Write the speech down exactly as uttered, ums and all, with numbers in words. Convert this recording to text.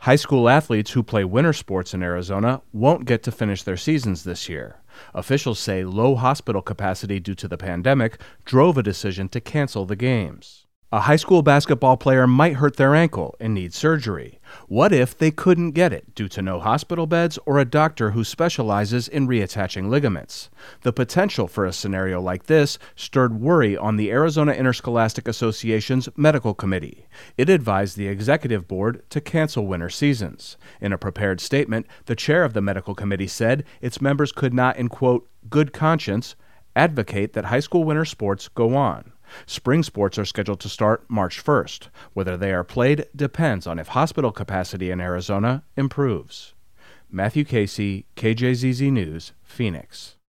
High school athletes who play winter sports in Arizona won't get to finish their seasons this year. Officials say low hospital capacity due to the pandemic drove a decision to cancel the games. A high school basketball player might hurt their ankle and need surgery. What if they couldn't get it due to no hospital beds or a doctor who specializes in reattaching ligaments? The potential for a scenario like this stirred worry on the Arizona Interscholastic Association's medical committee. It advised the executive board to cancel winter seasons. In a prepared statement, the chair of the medical committee said its members could not, in quote, good conscience, advocate that high school winter sports go on. Spring sports are scheduled to start March first. Whether they are played depends on if hospital capacity in Arizona improves. Matthew Casey, K J Z Z News, Phoenix.